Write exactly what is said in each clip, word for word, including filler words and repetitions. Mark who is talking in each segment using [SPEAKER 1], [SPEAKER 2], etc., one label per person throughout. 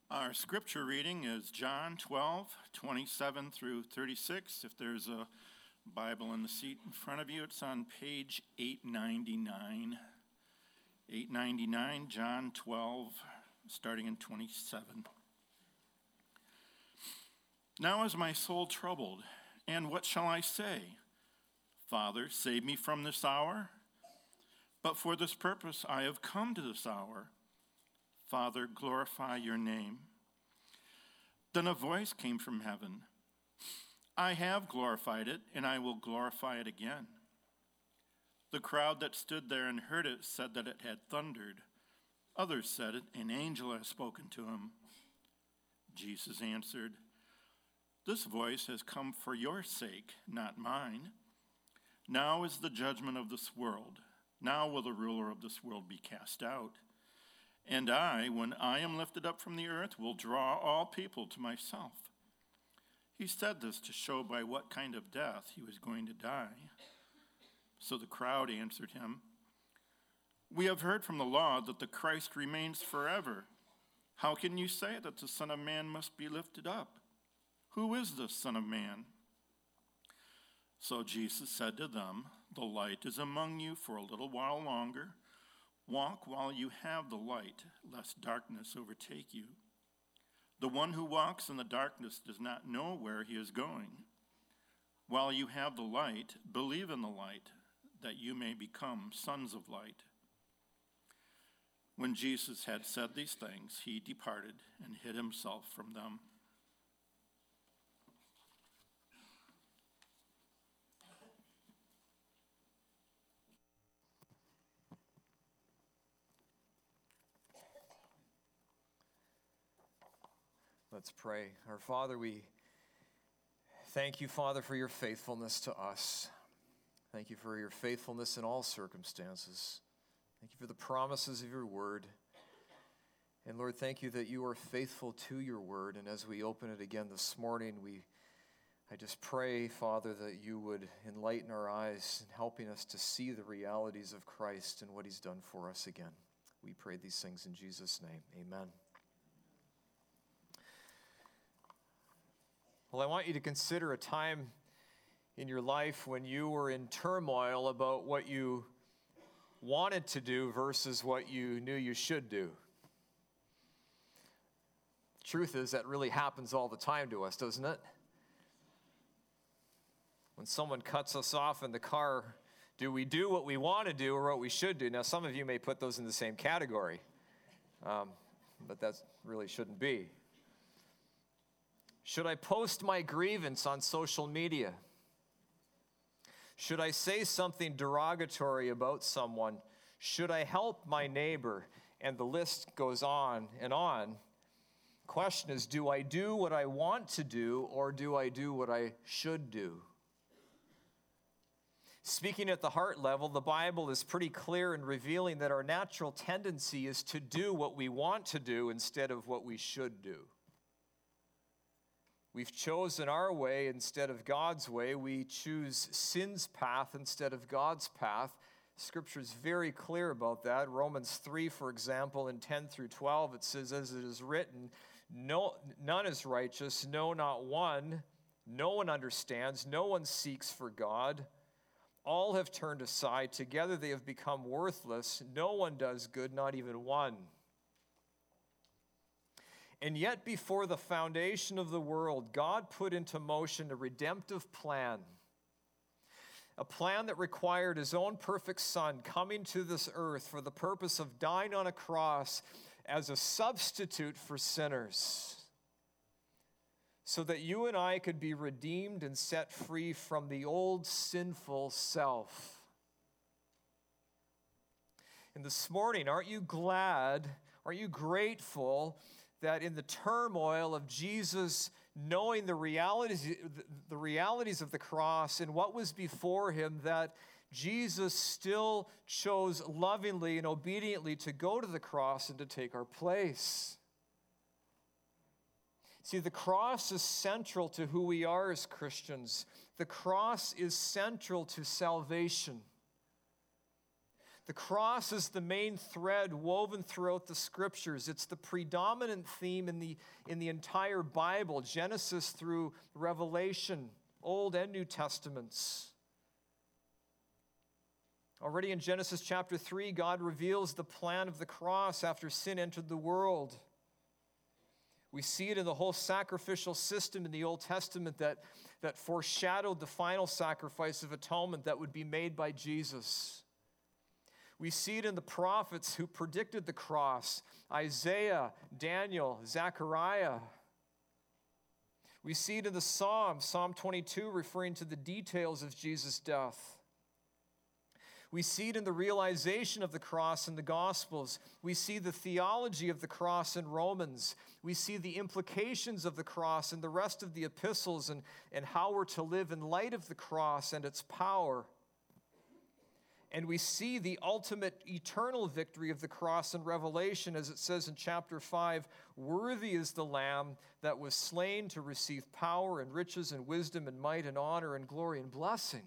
[SPEAKER 1] Our scripture reading is John twelve, twenty-seven through thirty-six. If there's a Bible in the seat in front of you, it's on page eight ninety-nine. eight ninety-nine, John twelve, starting in twenty-seven. Now is my soul troubled, and what shall I say? Father, save me from this hour. But for this purpose I have come to this hour. Father, glorify your name. Then a voice came from heaven. I have glorified it, and I will glorify it again. The crowd that stood there and heard it said that it had thundered. Others said it, an angel has spoken to him. Jesus answered, This voice has come for your sake, not mine. Now is the judgment of this world. Now will the ruler of this world be cast out. And I, when I am lifted up from the earth, will draw all people to myself. He said this to show by what kind of death he was going to die. So the crowd answered him, We have heard from the law that the Christ remains forever. How can you say that the Son of Man must be lifted up? Who is this Son of Man? So Jesus said to them, The light is among you for a little while longer. Walk while you have the light, lest darkness overtake you. The one who walks in the darkness does not know where he is going. While you have the light, believe in the light, that you may become sons of light. When Jesus had said these things, he departed and hid himself from them.
[SPEAKER 2] Let's pray. Our Father, we thank you, Father, for your faithfulness to us. Thank you for your faithfulness in all circumstances. Thank you for the promises of your word. And Lord, thank you that you are faithful to your word. And as we open it again this morning, we I just pray, Father, that you would enlighten our eyes in helping us to see the realities of Christ and what he's done for us again. We pray these things in Jesus' name. Amen. Well, I want you to consider a time in your life when you were in turmoil about what you wanted to do versus what you knew you should do. Truth is, that really happens all the time to us, doesn't it? When someone cuts us off in the car, do we do what we want to do or what we should do? Now, some of you may put those in the same category, um, but that really shouldn't be. Should I post my grievance on social media? Should I say something derogatory about someone? Should I help my neighbor? And the list goes on and on. Question is, do I do what I want to do or do I do what I should do? Speaking at the heart level, the Bible is pretty clear in revealing that our natural tendency is to do what we want to do instead of what we should do. We've chosen our way instead of God's way. We choose sin's path instead of God's path. Scripture is very clear about that. Romans three, for example, in ten through twelve, it says, as it is written, no, none is righteous, no, not one. No one understands, no one seeks for God. All have turned aside. Together they have become worthless. No one does good, not even one. And yet before the foundation of the world, God put into motion a redemptive plan. A plan that required his own perfect Son coming to this earth for the purpose of dying on a cross as a substitute for sinners, so that you and I could be redeemed and set free from the old sinful self. And this morning, aren't you glad, aren't you grateful that in the turmoil of Jesus knowing the realities, the realities of the cross and what was before him, that Jesus still chose lovingly and obediently to go to the cross and to take our place? See, the cross is central to who we are as Christians. The cross is central to salvation. The cross is the main thread woven throughout the scriptures. It's the predominant theme in the, in the entire Bible, Genesis through Revelation, Old and New Testaments. Already in Genesis chapter three, God reveals the plan of the cross after sin entered the world. We see it in the whole sacrificial system in the Old Testament that, that foreshadowed the final sacrifice of atonement that would be made by Jesus. We see it in the prophets who predicted the cross, Isaiah, Daniel, Zechariah. We see it in the Psalms, Psalm twenty-two, referring to the details of Jesus' death. We see it in the realization of the cross in the Gospels. We see the theology of the cross in Romans. We see the implications of the cross in the rest of the epistles and, and how we're to live in light of the cross and its power. And we see the ultimate eternal victory of the cross in Revelation, as it says in chapter five, "Worthy is the Lamb that was slain to receive power and riches and wisdom and might and honor and glory and blessing."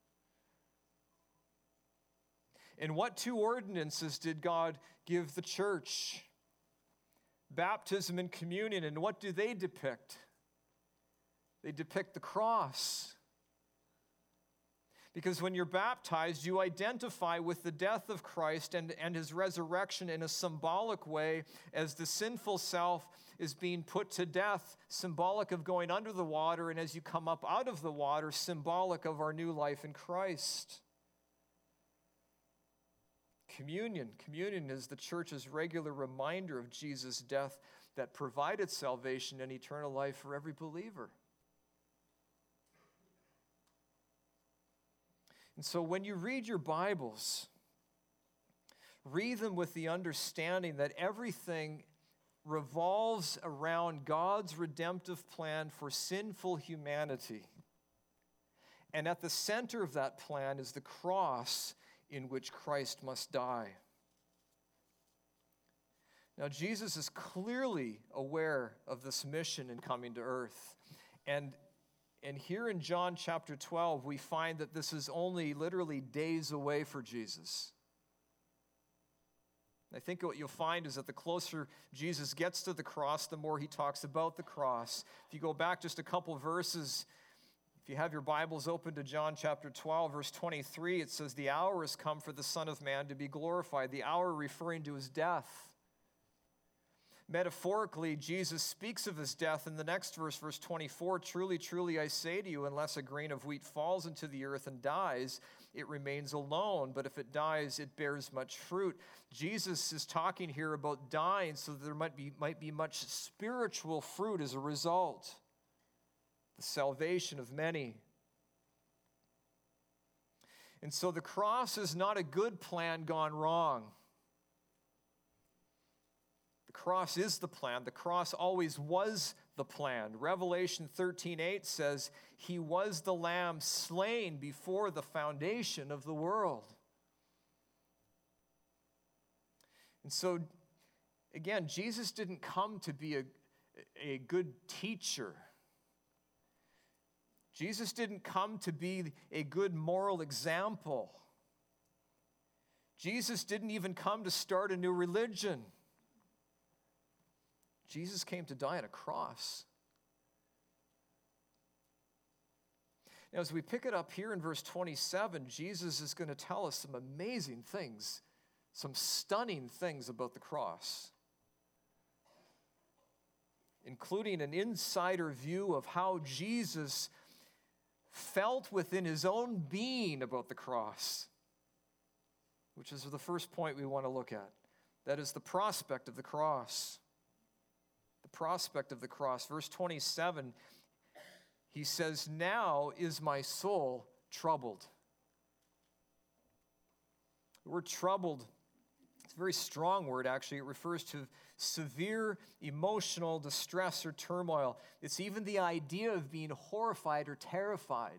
[SPEAKER 2] And what two ordinances did God give the church? Baptism and communion. And what do they depict? They depict the cross. Because when you're baptized, you identify with the death of Christ and, and his resurrection in a symbolic way as the sinful self is being put to death, symbolic of going under the water, and as you come up out of the water, symbolic of our new life in Christ. Communion. Communion is the church's regular reminder of Jesus' death that provided salvation and eternal life for every believer. And so when you read your Bibles, read them with the understanding that everything revolves around God's redemptive plan for sinful humanity. And at the center of that plan is the cross in which Christ must die. Now, Jesus is clearly aware of this mission in coming to earth. And, and here in John chapter twelve, we find that this is only literally days away for Jesus. I think what you'll find is that the closer Jesus gets to the cross, the more he talks about the cross. If you go back just a couple verses, if you have your Bibles open to John chapter twelve, verse twenty-three, it says, "The hour has come for the Son of Man to be glorified." The hour referring to his death. Metaphorically, Jesus speaks of his death in the next verse, verse twenty-four. "Truly, truly, I say to you, unless a grain of wheat falls into the earth and dies, it remains alone. But if it dies, it bears much fruit." Jesus is talking here about dying so that there might be, might be much spiritual fruit as a result. The salvation of many. And so the cross is not a good plan gone wrong. The cross is the plan. The cross always was the plan. Revelation thirteen eight says, "He was the Lamb slain before the foundation of the world." And so, again, Jesus didn't come to be a, a good teacher. Jesus didn't come to be a good moral example. Jesus didn't even come to start a new religion. Jesus came to die on a cross. Now, as we pick it up here in verse twenty-seven, Jesus is going to tell us some amazing things, some stunning things about the cross, including an insider view of how Jesus felt within his own being about the cross, which is the first point we want to look at. That is the prospect of the cross. The prospect of the cross. Verse twenty-seven, he says, "Now is my soul troubled." The word troubled, it's a very strong word actually. It refers to severe emotional distress or turmoil. It's even the idea of being horrified or terrified.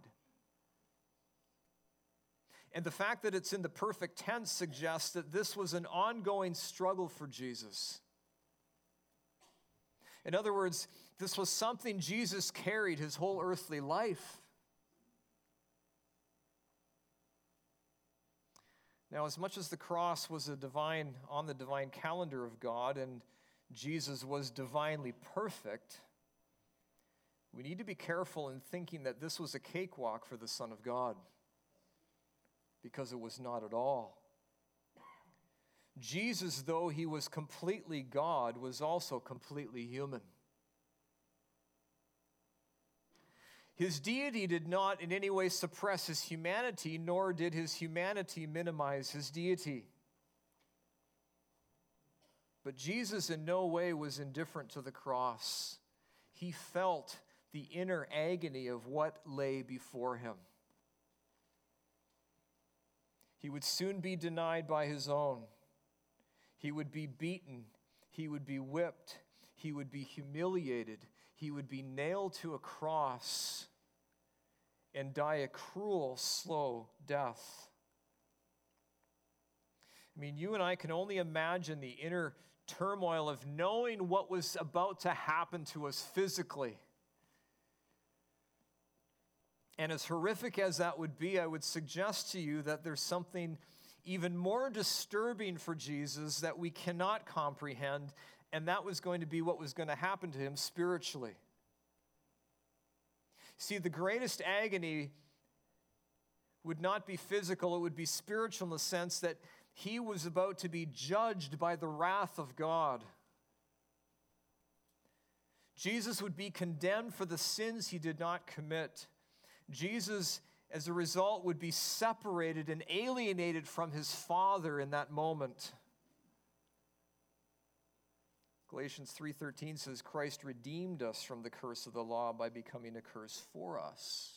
[SPEAKER 2] And the fact that it's in the perfect tense suggests that this was an ongoing struggle for Jesus. In other words, this was something Jesus carried his whole earthly life. Now, as much as the cross was a divine, on the divine calendar of God, and Jesus was divinely perfect, we need to be careful in thinking that this was a cakewalk for the Son of God, because it was not at all. Jesus, though he was completely God, was also completely human. His deity did not in any way suppress his humanity, nor did his humanity minimize his deity. But Jesus in no way was indifferent to the cross. He felt the inner agony of what lay before him. He would soon be denied by his own. He would be beaten. He would be whipped. He would be humiliated. He would be nailed to a cross and die a cruel, slow death. I mean, you and I can only imagine the inner turmoil of knowing what was about to happen to us physically. And as horrific as that would be, I would suggest to you that there's something even more disturbing for Jesus that we cannot comprehend, and that was going to be what was going to happen to him spiritually. See, the greatest agony would not be physical, it would be spiritual in the sense that he was about to be judged by the wrath of God. Jesus would be condemned for the sins he did not commit. Jesus, as a result, would be separated and alienated from his Father in that moment. Galatians three thirteen says, Christ redeemed us from the curse of the law by becoming a curse for us.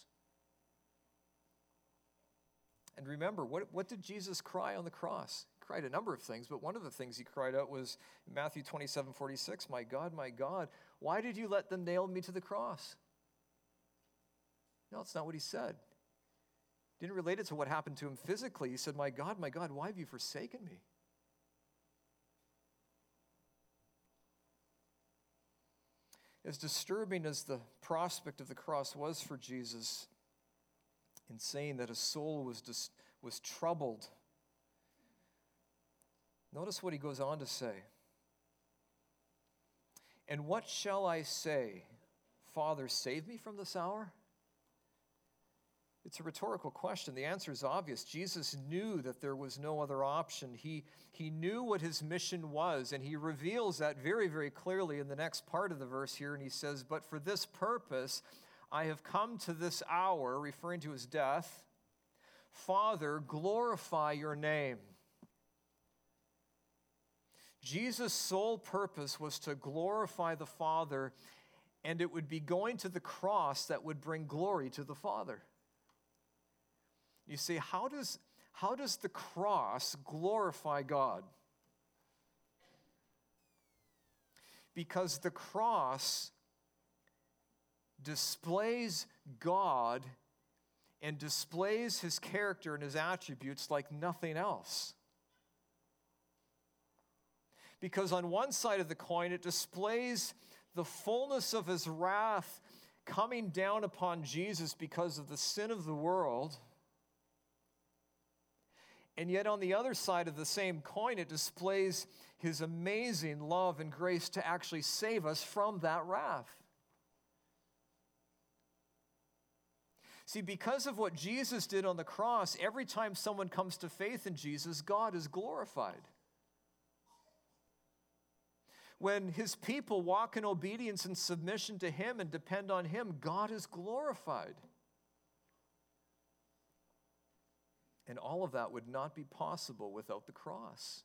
[SPEAKER 2] And remember, what, what did Jesus cry on the cross? He cried a number of things, but one of the things he cried out was in Matthew twenty-seven forty-six, my God, my God, why did you let them nail me to the cross? No, it's not what he said. He didn't relate it to what happened to him physically. He said, my God, my God, why have you forsaken me? As disturbing as the prospect of the cross was for Jesus, in saying that his soul was, dis- was troubled, notice what he goes on to say. And what shall I say? Father, save me from this hour? It's a rhetorical question. The answer is obvious. Jesus knew that there was no other option. He, he knew what his mission was, and he reveals that very, very clearly in the next part of the verse here, and he says, but for this purpose I have come to this hour, referring to his death. Father, glorify your name. Jesus' sole purpose was to glorify the Father, and it would be going to the cross that would bring glory to the Father. You see, how does, how does the cross glorify God? Because the cross displays God and displays his character and his attributes like nothing else. Because on one side of the coin, it displays the fullness of his wrath coming down upon Jesus because of the sin of the world. And yet on the other side of the same coin, it displays his amazing love and grace to actually save us from that wrath. See, because of what Jesus did on the cross, every time someone comes to faith in Jesus, God is glorified. When his people walk in obedience and submission to him and depend on him, God is glorified. And all of that would not be possible without the cross.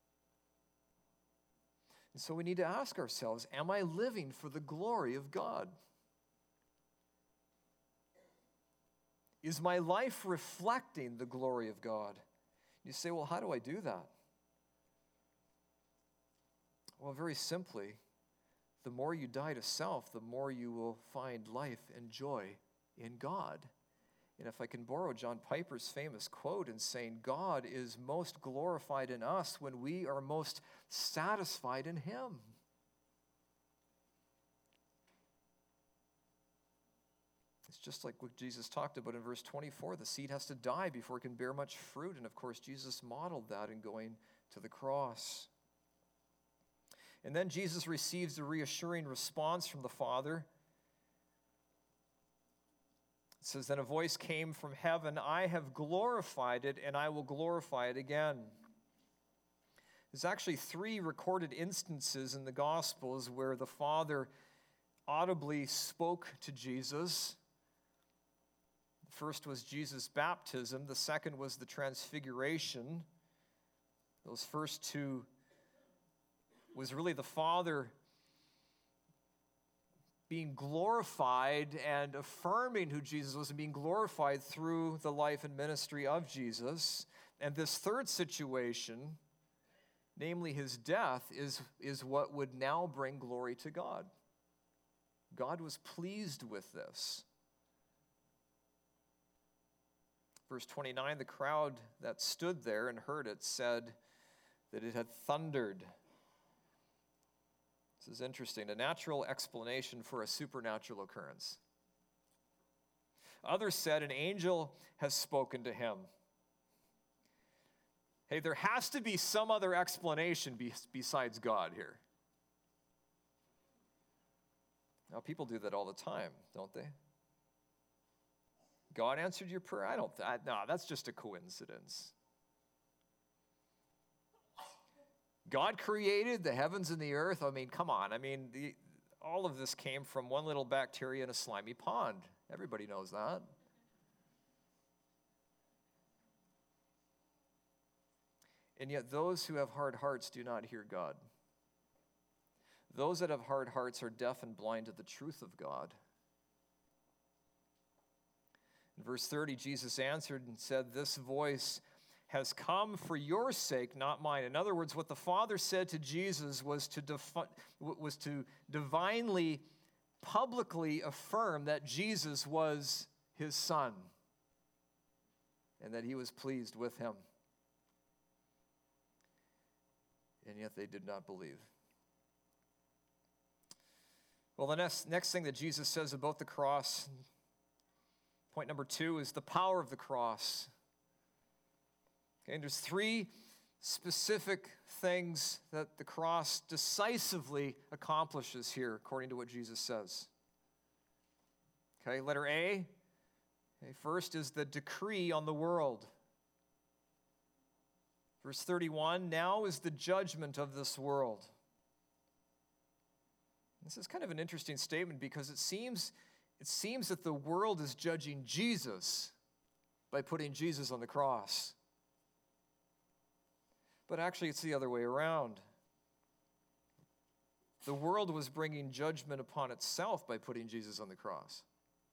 [SPEAKER 2] And so we need to ask ourselves, am I living for the glory of God? Is my life reflecting the glory of God? You say, well, how do I do that? Well, very simply, the more you die to self, the more you will find life and joy in God. And if I can borrow John Piper's famous quote in saying, God is most glorified in us when we are most satisfied in him. As just like what Jesus talked about in verse twenty-four. The seed has to die before it can bear much fruit. And of course, Jesus modeled that in going to the cross. And then Jesus receives a reassuring response from the Father. It says, then a voice came from heaven, I have glorified it, and I will glorify it again. There's actually three recorded instances in the Gospels where the Father audibly spoke to Jesus. The first was Jesus' baptism. The second was the transfiguration. Those first two was really the Father being glorified and affirming who Jesus was and being glorified through the life and ministry of Jesus. And this third situation, namely his death, is, is what would now bring glory to God. God was pleased with this. Verse twenty-nine, the crowd that stood there and heard it said that it had thundered. This is interesting, a natural explanation for a supernatural occurrence. Others said an angel has spoken to him. Hey, there has to be some other explanation be- besides God here. Now, people do that all the time, don't they? God answered your prayer? I don't, th- no, that's just a coincidence. God created the heavens and the earth. I mean, come on. I mean, the, all of this came from one little bacteria in a slimy pond. Everybody knows that. And yet those who have hard hearts do not hear God. Those that have hard hearts are deaf and blind to the truth of God. In verse thirty, Jesus answered and said, this voice has come for your sake, not mine. In other words, what the Father said to Jesus was to, defi- was to divinely, publicly affirm that Jesus was his Son and that he was pleased with him. And yet they did not believe. Well, the next, next thing that Jesus says about the cross, point number two, is the power of the cross. Okay, and there's three specific things that the cross decisively accomplishes here, according to what Jesus says. Okay, letter A. Okay, first is the decree on the world. Verse thirty-one, now is the judgment of this world. This is kind of an interesting statement because it seems, it seems that the world is judging Jesus by putting Jesus on the cross. But actually, it's the other way around. The world was bringing judgment upon itself by putting Jesus on the cross.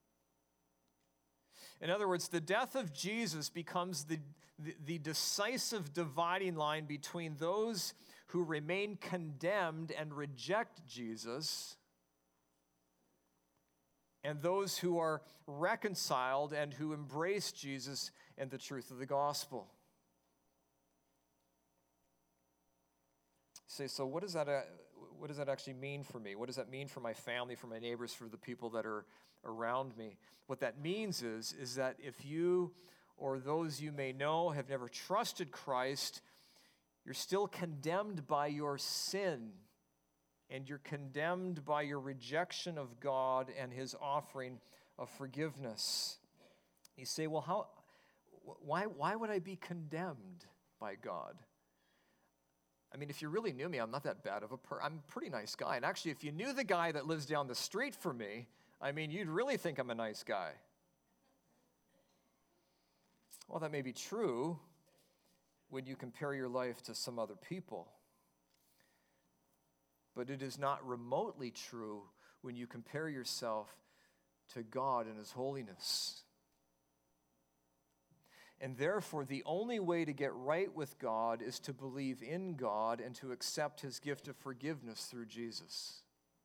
[SPEAKER 2] In other words, the death of Jesus becomes the, the, the decisive dividing line between those who remain condemned and reject Jesus and those who are reconciled and who embrace Jesus and the truth of the gospel. Say, so what does that uh, what does that actually mean for me? What does that mean for my family, for my neighbors, for the people that are around me? What that means is, is that if you or those you may know have never trusted Christ, you're still condemned by your sin, and you're condemned by your rejection of God and his offering of forgiveness. You say, well, how? Why, why would I be condemned by God? I mean, if you really knew me, I'm not that bad of a person. I'm a pretty nice guy. And actually, if you knew the guy that lives down the street from me, I mean, you'd really think I'm a nice guy. Well, that may be true when you compare your life to some other people. But it is not remotely true when you compare yourself to God and his holiness. And therefore, the only way to get right with God is to believe in God and to accept his gift of forgiveness through Jesus.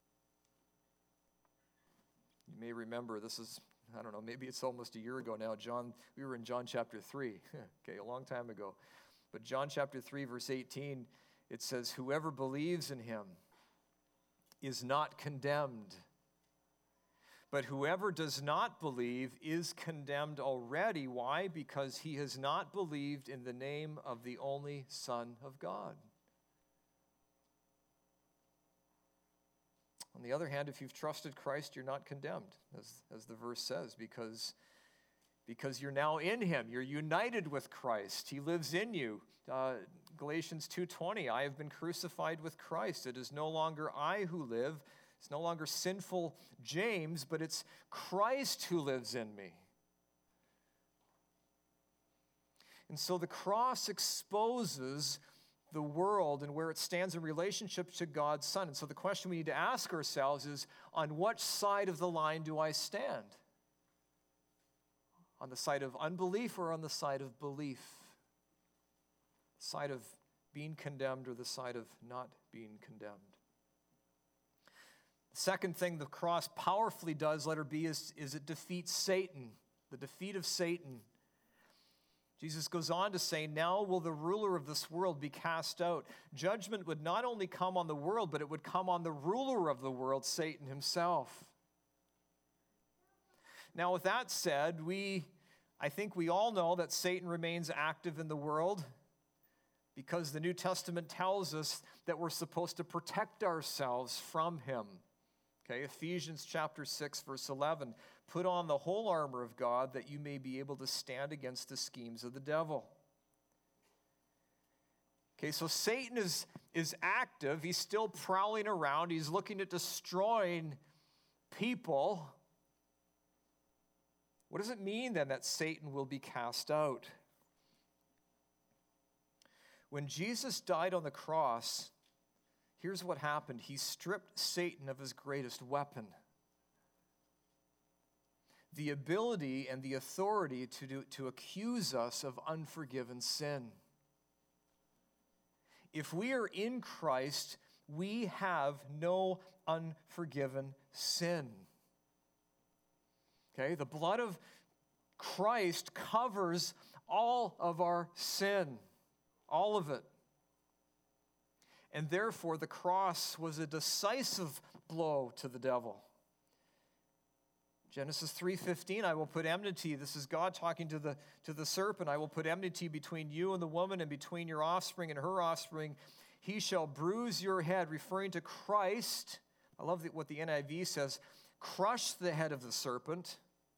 [SPEAKER 2] You may remember, this is, I don't know, maybe it's almost a year ago now. John, we were in John chapter three, okay, a long time ago. But John chapter three, verse eighteen, it says, whoever believes in him is not condemned. But whoever does not believe is condemned already. Why? Because he has not believed in the name of the only Son of God. On the other hand, if you've trusted Christ, you're not condemned, as, as the verse says, because, because you're now in him. You're united with Christ. He lives in you. Uh, Galatians two twenty, I have been crucified with Christ. It is no longer I who live. It's no longer sinful James, but it's Christ who lives in me. And so the cross exposes the world and where it stands in relationship to God's Son. And so the question we need to ask ourselves is, on what side of the line do I stand? On the side of unbelief or on the side of belief? The side of being condemned or the side of not being condemned? The second thing the cross powerfully does, letter B, is, is it defeats Satan, the defeat of Satan. Jesus goes on to say, now will the ruler of this world be cast out. Judgment would not only come on the world, but it would come on the ruler of the world, Satan himself. Now, with that said, we, I think we all know that Satan remains active in the world because the New Testament tells us that we're supposed to protect ourselves from him. Okay, Ephesians chapter six, verse eleven, put on the whole armor of God that you may be able to stand against the schemes of the devil. Okay, so Satan is, is active. He's still prowling around. He's looking at destroying people. What does it mean then that Satan will be cast out? When Jesus died on the cross, here's what happened. He stripped Satan of his greatest weapon, the ability and the authority to, do, to accuse us of unforgiven sin. If we are in Christ, we have no unforgiven sin. Okay, the blood of Christ covers all of our sin, all of it. And therefore, the cross was a decisive blow to the devil. Genesis three fifteen, I will put enmity. This is God talking to the, to the serpent. I will put enmity between you and the woman and between your offspring and her offspring. He shall bruise your head, referring to Christ. I love what the N I V says. Crush the head of the serpent,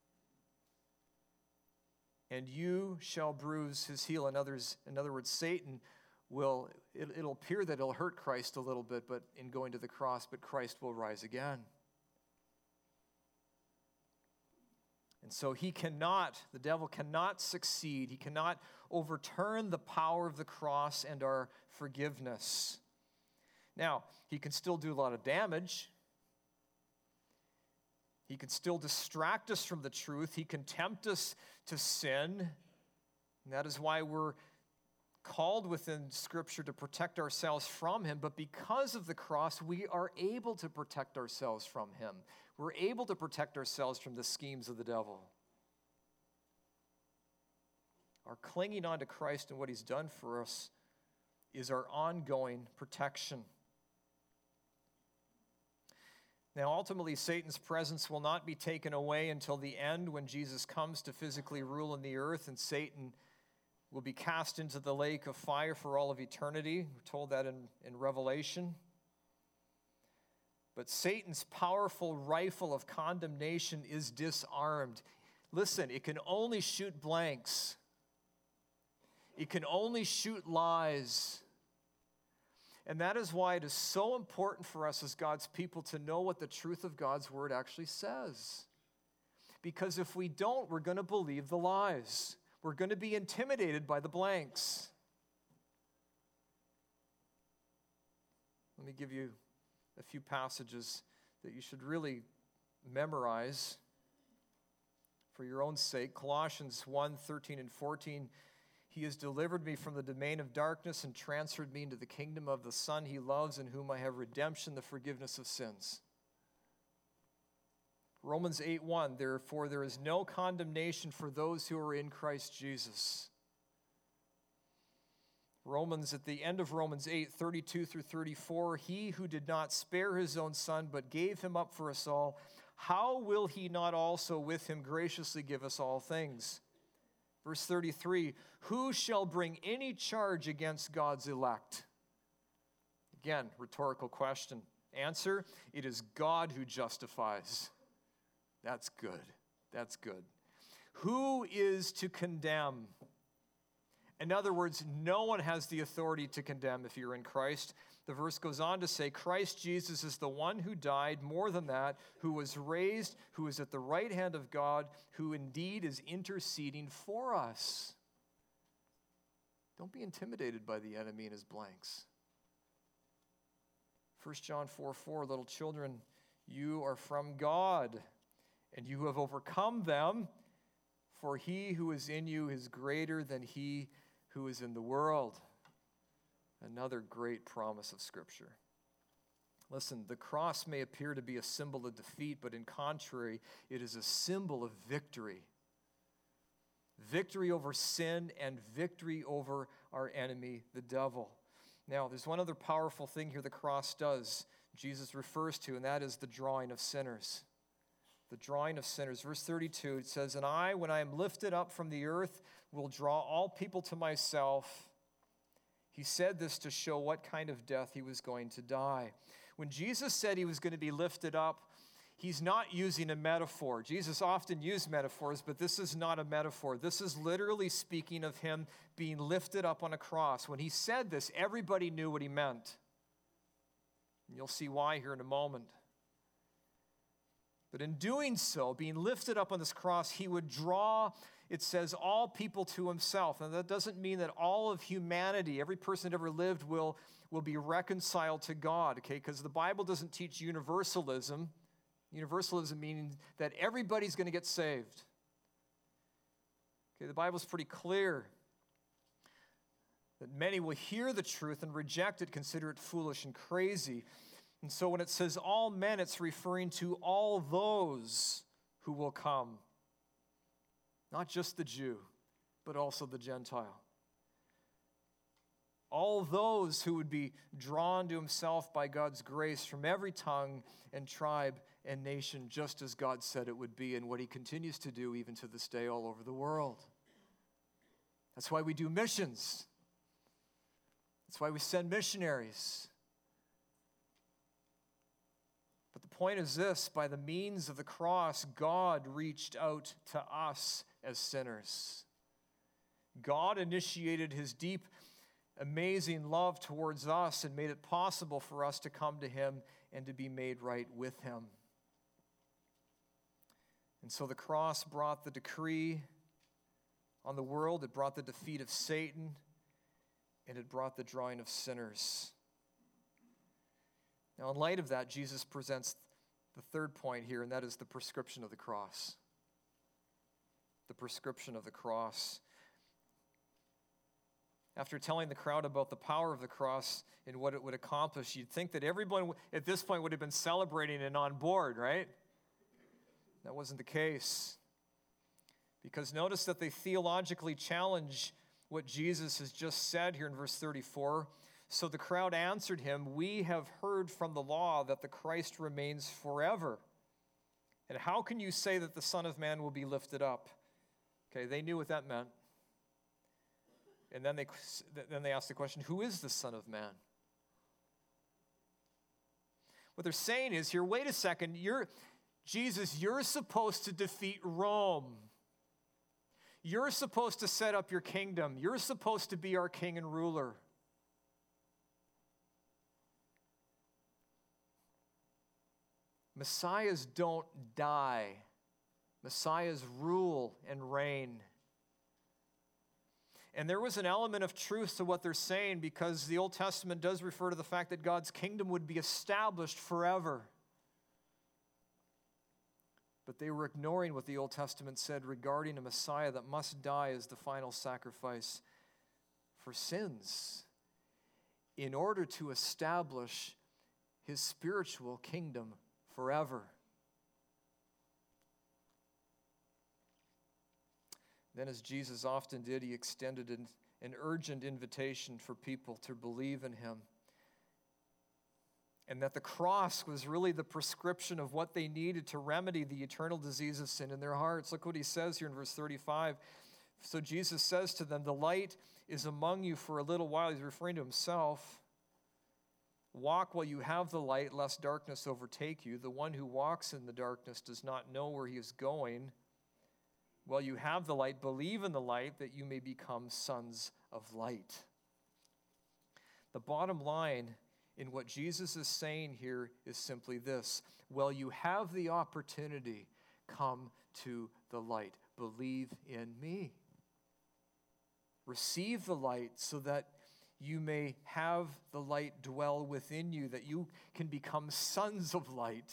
[SPEAKER 2] and you shall bruise his heel. In, others, in other words, Satan will, it, it'll appear that it'll hurt Christ a little bit, but in going to the cross, but Christ will rise again. And so he cannot, the devil cannot succeed. He cannot overturn the power of the cross and our forgiveness. Now, he can still do a lot of damage. He can still distract us from the truth. He can tempt us to sin. And that is why we're called within Scripture to protect ourselves from him. But because of the cross, we are able to protect ourselves from him. We're able to protect ourselves from the schemes of the devil. Our clinging on to Christ and what he's done for us is our ongoing protection. Now, ultimately, Satan's presence will not be taken away until the end when Jesus comes to physically rule in the earth, and Satan will be cast into the lake of fire for all of eternity. We're told that in, in Revelation. But Satan's powerful rifle of condemnation is disarmed. Listen, it can only shoot blanks. It can only shoot lies. And that is why it is so important for us as God's people to know what the truth of God's word actually says. Because if we don't, we're going to believe the lies. We're going to be intimidated by the blanks. Let me give you a few passages that you should really memorize for your own sake. Colossians one, thirteen and fourteen. He has delivered me from the domain of darkness and transferred me into the kingdom of the Son he loves, in whom I have redemption, the forgiveness of sins. Romans eight one, therefore there is no condemnation for those who are in Christ Jesus. Romans, at the end of Romans eight, thirty-two through thirty-four, he who did not spare his own son, but gave him up for us all, how will he not also with him graciously give us all things? Verse thirty-three, who shall bring any charge against God's elect? Again, rhetorical question. Answer, it is God who justifies. That's good. That's good. Who is to condemn? In other words, no one has the authority to condemn if you're in Christ. The verse goes on to say, Christ Jesus is the one who died, more than that, who was raised, who is at the right hand of God, who indeed is interceding for us. Don't be intimidated by the enemy and his blanks. First John four four, little children, you are from God, and you have overcome them, for he who is in you is greater than he who is in the world. Another great promise of Scripture. Listen, the cross may appear to be a symbol of defeat, but in contrary, it is a symbol of victory. Victory over sin and victory over our enemy, the devil. Now, there's one other powerful thing here the cross does, Jesus refers to, and that is the drawing of sinners. The drawing of sinners. Verse thirty-two, it says, and I, when I am lifted up from the earth, will draw all people to myself. He said this to show what kind of death he was going to die. When Jesus said he was going to be lifted up, he's not using a metaphor. Jesus often used metaphors, but this is not a metaphor. This is literally speaking of him being lifted up on a cross. When he said this, everybody knew what he meant. And you'll see why here in a moment. But in doing so, being lifted up on this cross, he would draw, it says, all people to himself. And that doesn't mean that all of humanity, every person that ever lived, will, will be reconciled to God, okay? Because the Bible doesn't teach universalism. Universalism meaning that everybody's going to get saved. Okay, the Bible's pretty clear that many will hear the truth and reject it, consider it foolish and crazy. And so when it says all men, it's referring to all those who will come. Not just the Jew, but also the Gentile. All those who would be drawn to himself by God's grace from every tongue and tribe and nation, just as God said it would be, and what he continues to do even to this day all over the world. That's why we do missions. That's why we send missionaries. But the point is this, by the means of the cross, God reached out to us as sinners. God initiated his deep, amazing love towards us and made it possible for us to come to him and to be made right with him. And so the cross brought the decree on the world, it brought the defeat of Satan, and it brought the drawing of sinners. Now, in light of that, Jesus presents the third point here, and that is the prescription of the cross. The prescription of the cross. After telling the crowd about the power of the cross and what it would accomplish, you'd think that everyone at this point would have been celebrating and on board, right? That wasn't the case. Because notice that they theologically challenge what Jesus has just said here in verse thirty-four. So the crowd answered him, we have heard from the law that the Christ remains forever. And how can you say that the Son of Man will be lifted up? Okay, they knew what that meant. And then they, then they asked the question, who is the Son of Man? What they're saying is here, wait a second, you're, Jesus, you're supposed to defeat Rome. You're supposed to set up your kingdom. You're supposed to be our king and ruler. Messiahs don't die. Messiahs rule and reign. And there was an element of truth to what they're saying because the Old Testament does refer to the fact that God's kingdom would be established forever. But they were ignoring what the Old Testament said regarding a Messiah that must die as the final sacrifice for sins in order to establish his spiritual kingdom forever. Then, as Jesus often did, he extended an, an urgent invitation for people to believe in him. and that the cross was really the prescription of what they needed to remedy the eternal disease of sin in their hearts. Look what he says here in verse thirty-five. So Jesus says to them, the light is among you for a little while. He's referring to himself. Walk while you have the light, lest darkness overtake you. The one who walks in the darkness does not know where he is going. While you have the light, believe in the light, that you may become sons of light. The bottom line in what Jesus is saying here is simply this. While you have the opportunity, come to the light. Believe in me. Receive the light so that you may have the light dwell within you, that you can become sons of light,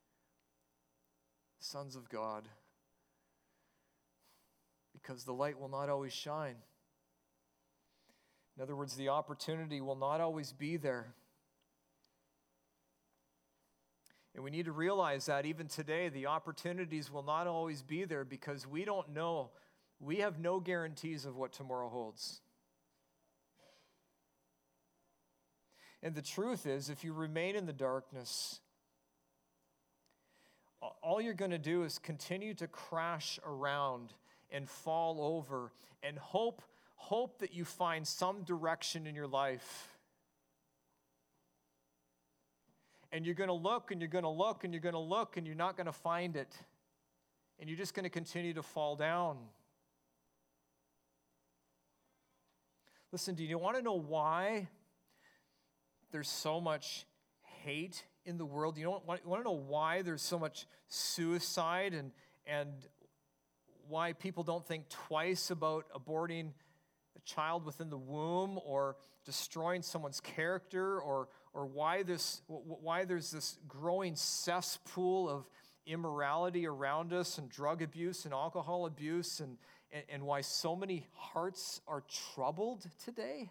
[SPEAKER 2] sons of God. Because the light will not always shine. In other words, the opportunity will not always be there. And we need to realize that even today, the opportunities will not always be there because we don't know. We have no guarantees of what tomorrow holds. And the truth is, if you remain in the darkness, all you're going to do is continue to crash around and fall over and hope, hope that you find some direction in your life. And you're going to look and you're going to look and you're going to look and you're not going to find it. And you're just going to continue to fall down. Listen, do you want to know why there's so much hate in the world? You, know, you want to know why there's so much suicide and, and why people don't think twice about aborting a child within the womb or destroying someone's character, or or why this why there's this growing cesspool of immorality around us and drug abuse and alcohol abuse, and, and, and why so many hearts are troubled today?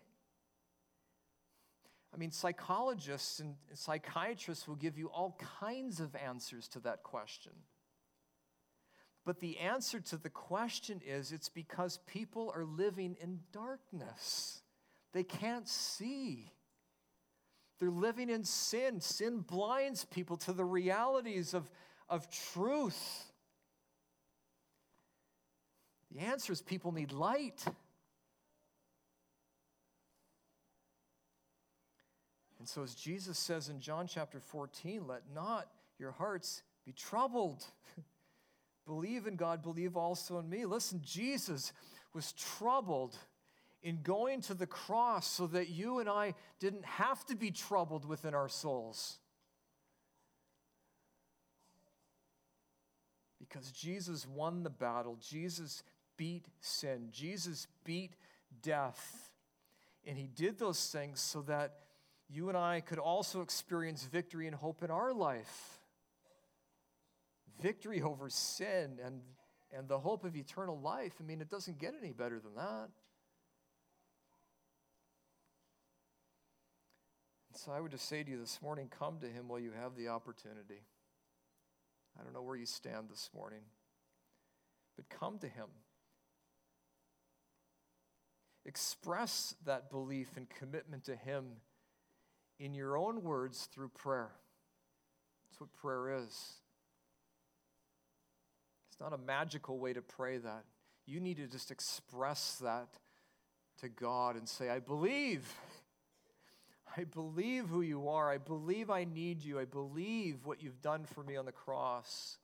[SPEAKER 2] I mean, psychologists and psychiatrists will give you all kinds of answers to that question. But the answer to the question is, it's because people are living in darkness. They can't see. They're living in sin. Sin blinds people to the realities of, of truth. The answer is people need light. And so as Jesus says in John chapter fourteen, let not your hearts be troubled. Believe in God, believe also in me. Listen, Jesus was troubled in going to the cross so that you and I didn't have to be troubled within our souls. Because Jesus won the battle. Jesus beat sin. Jesus beat death. And he did those things so that you and I could also experience victory and hope in our life. Victory over sin and, and the hope of eternal life. I mean, it doesn't get any better than that. So I would just say to you this morning, come to him while you have the opportunity. I don't know where you stand this morning, but come to him. Express that belief and commitment to him in your own words through prayer. That's what prayer is. It's not a magical way to pray that. You need to just express that to God and say, I believe. I believe who you are. I believe I need you. I believe what you've done for me on the cross.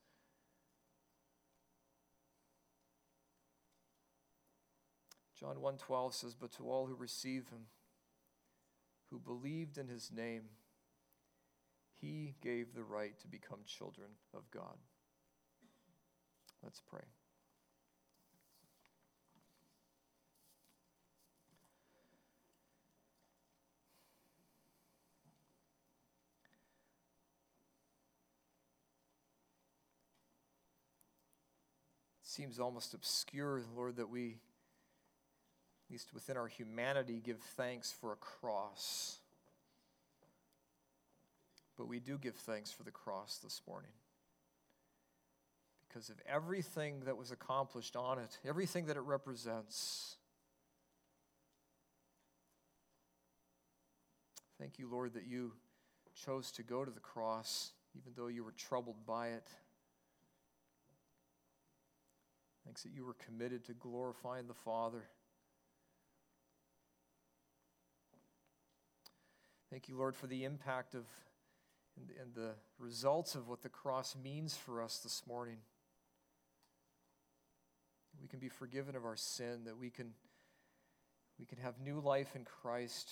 [SPEAKER 2] John one twelve says, but to all who receive him, who believed in his name, he gave the right to become children of God. Let's pray. It seems almost obscure, Lord, that we, at least within our humanity, give thanks for a cross. But we do give thanks for the cross this morning, because of everything that was accomplished on it, everything that it represents. Thank you, Lord, that you chose to go to the cross, even though you were troubled by it. Thanks that you were committed to glorifying the Father. Thank you, Lord, for the impact of and, and the results of what the cross means for us this morning. We can be forgiven of our sin, that we can, we can have new life in Christ.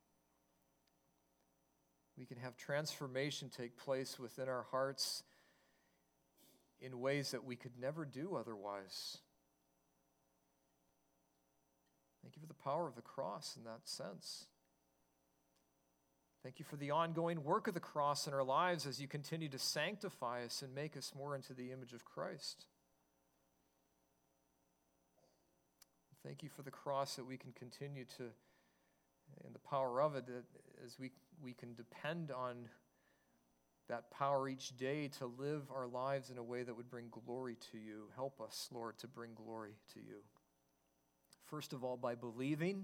[SPEAKER 2] We can have transformation take place within our hearts in ways that we could never do otherwise. Thank you for the power of the cross in that sense. Thank you for the ongoing work of the cross in our lives as you continue to sanctify us and make us more into the image of Christ. Thank you for the cross that we can continue to, and the power of it, that as we, we can depend on that power each day to live our lives in a way that would bring glory to you. Help us, Lord, to bring glory to you. First of all, by believing,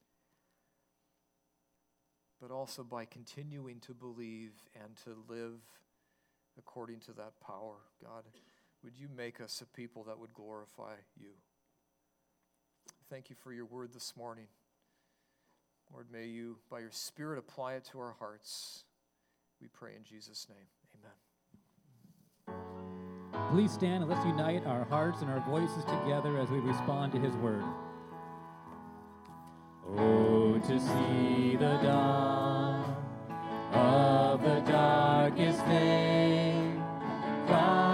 [SPEAKER 2] but also by continuing to believe and to live according to that power. God, would you make us a people that would glorify you? Thank you for your word this morning. Lord, may you, by your Spirit, apply it to our hearts. We pray in Jesus' name. Amen.
[SPEAKER 3] Please stand and let's unite our hearts and our voices together as we respond to his word. Oh, to see the dawn of the darkest day,